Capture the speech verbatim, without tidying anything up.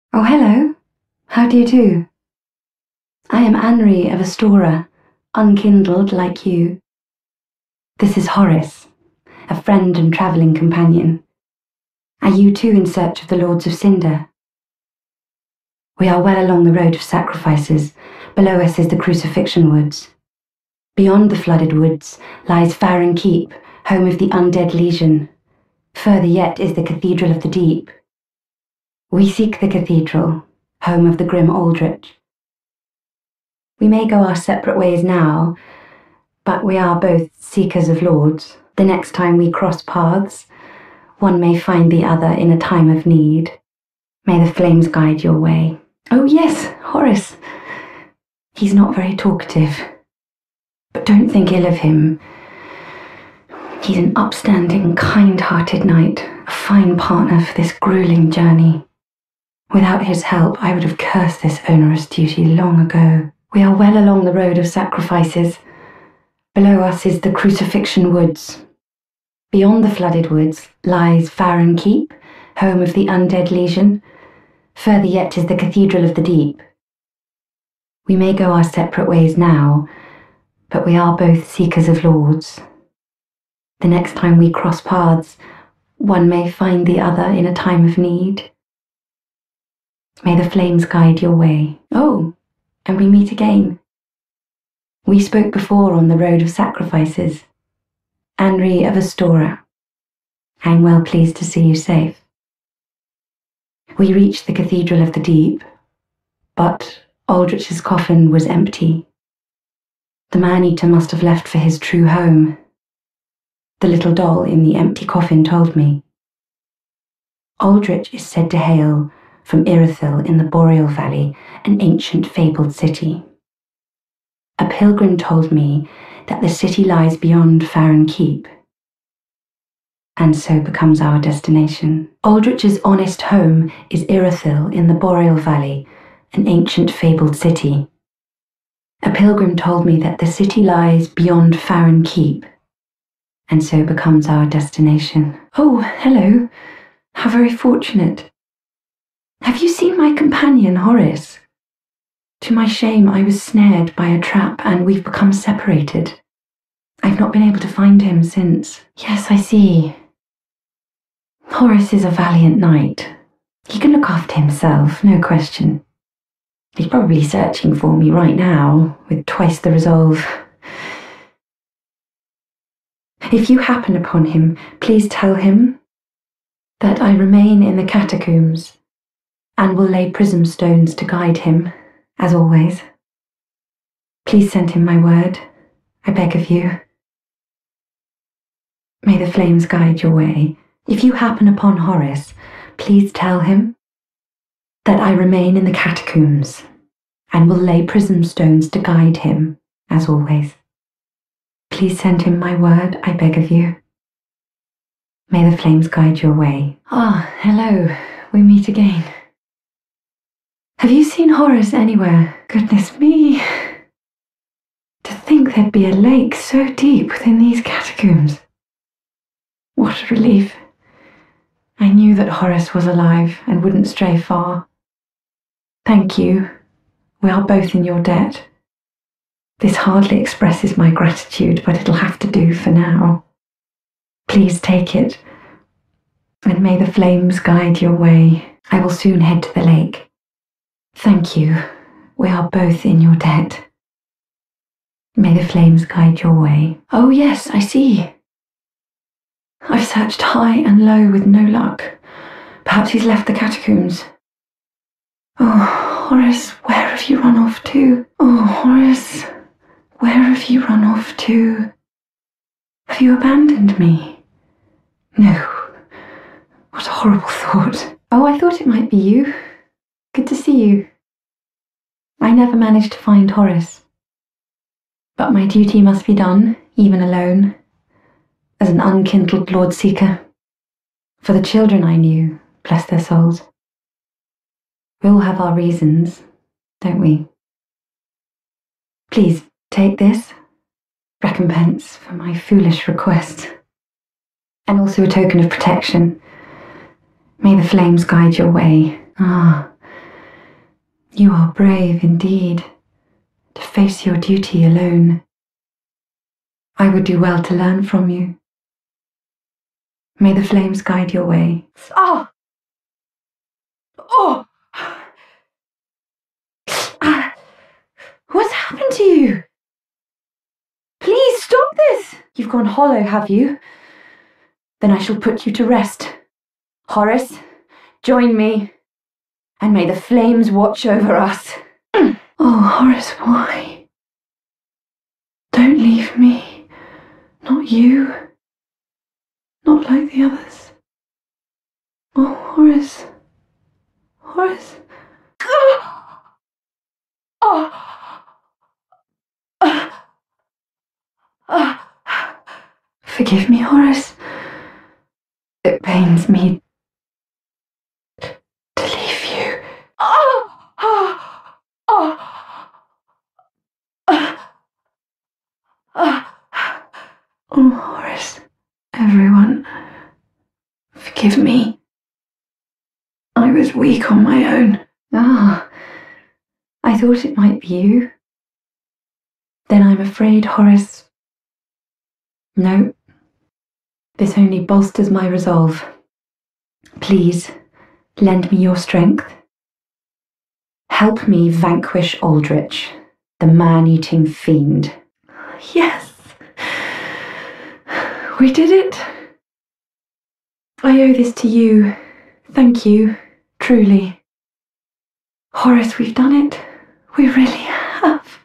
Oh, hello. How do you do? I am Anri of Astora, unkindled like you. This is Horace, a friend and travelling companion. Are you too in search of the Lords of Cinder? We are well along the road of sacrifices. Below us is the Crucifixion Woods. Beyond the flooded woods lies Farron Keep, home of the Undead Legion. Further yet is the Cathedral of the Deep. We seek the cathedral, home of the grim Aldrich. We may go our separate ways now, but we are both seekers of lords. The next time we cross paths, one may find the other in a time of need. May the flames guide your way. Oh yes, Horace. He's not very talkative, but don't think ill of him. He's an upstanding, kind-hearted knight, a fine partner for this grueling journey. Without his help, I would have cursed this onerous duty long ago. We are well along the road of sacrifices. Below us is the Crucifixion Woods. Beyond the flooded woods lies Farron Keep, home of the Undead Legion. Further yet is the Cathedral of the Deep. We may go our separate ways now, but we are both seekers of lords. The next time we cross paths, one may find the other in a time of need. May the flames guide your way. Oh, and we meet again. We spoke before on the road of sacrifices. Anri of Astora. I am well pleased to see you safe. We reached the Cathedral of the Deep, but Aldrich's coffin was empty. The man-eater must have left for his true home. The little doll in the empty coffin told me. Aldrich is said to hail from Irithyll in the Boreal Valley, an ancient fabled city. A pilgrim told me that the city lies beyond Farron Keep, and so becomes our destination. Aldrich's honest home is Irithyll in the Boreal Valley, an ancient fabled city. A pilgrim told me that the city lies beyond Farron Keep, and so becomes our destination. Oh, hello. How very fortunate. Have you seen my companion, Horace? To my shame, I was snared by a trap and we've become separated. I've not been able to find him since. Yes, I see. Horace is a valiant knight. He can look after himself, no question. He's probably searching for me right now, with twice the resolve. If you happen upon him, please tell him that I remain in the catacombs and will lay prism stones to guide him, as always. Please send him my word, I beg of you. May the flames guide your way. If you happen upon Horace, please tell him that I remain in the catacombs and will lay prism stones to guide him, as always. Please send him my word, I beg of you. May the flames guide your way. Ah, hello, we meet again. Have you seen Horace anywhere? Goodness me. To think there'd be a lake so deep within these catacombs. What a relief. I knew that Horace was alive and wouldn't stray far. Thank you. We are both in your debt. This hardly expresses my gratitude, but it'll have to do for now. Please take it, and may the flames guide your way. I will soon head to the lake. Thank you. We are both in your debt. May the flames guide your way. Oh yes, I see. I've searched high and low with no luck. Perhaps he's left the catacombs. Oh, Horace, where have you run off to? Oh, Horace, where have you run off to? Have you abandoned me? No. What a horrible thought. Oh, I thought it might be you. Good to see you. I never managed to find Horace. But my duty must be done, even alone, as an unkindled Lord Seeker. For the children I knew, bless their souls. We all have our reasons, don't we? Please, take this. Recompense for my foolish request. And also a token of protection. May the flames guide your way. Ah, You are brave indeed, to face your duty alone. I would do well to learn from you. May the flames guide your way. Ah! Oh! Ah! What's happened to you? Please stop this! You've gone hollow, have you? Then I shall put you to rest. Horace, join me, and may the flames watch over us. Oh, Horace, why? Don't leave me. Not you. Not like the others. Oh, Horace. Horace. Forgive me, Horace. It pains me to leave you. Oh, Horace, everyone, forgive me. I was weak on my own. Ah, I thought it might be you. Then I'm afraid, Horace. No, this only bolsters my resolve. Please, lend me your strength. Help me vanquish Aldrich, the man-eating fiend. Yes, we did it. I owe this to you. Thank you, truly. Horace, we've done it. We really have.